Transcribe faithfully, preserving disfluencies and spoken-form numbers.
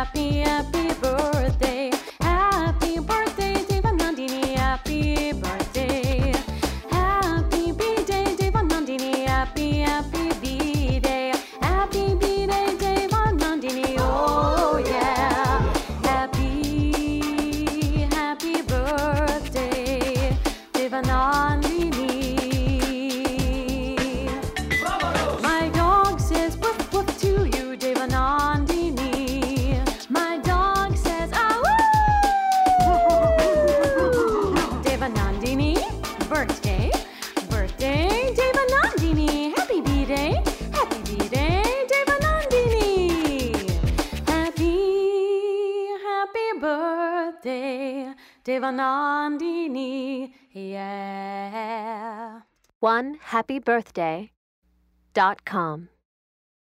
happy, happy birthday. Happy birthday, Devanandini, happy birthday. Happy B-Day, Devanandini, happy, happy B-Day. Happy B-Day, Devanandini, oh yeah. Happy, happy birthday, Devanandini. My dog says woof woof to you, Devanandini. My dog says ah woo. Devanandini, birthday, birthday, Devanandini. Happy B-Day, happy B-Day, Devanandini. Happy, happy birthday, Devanandini. Yeah. One happy birthday dot com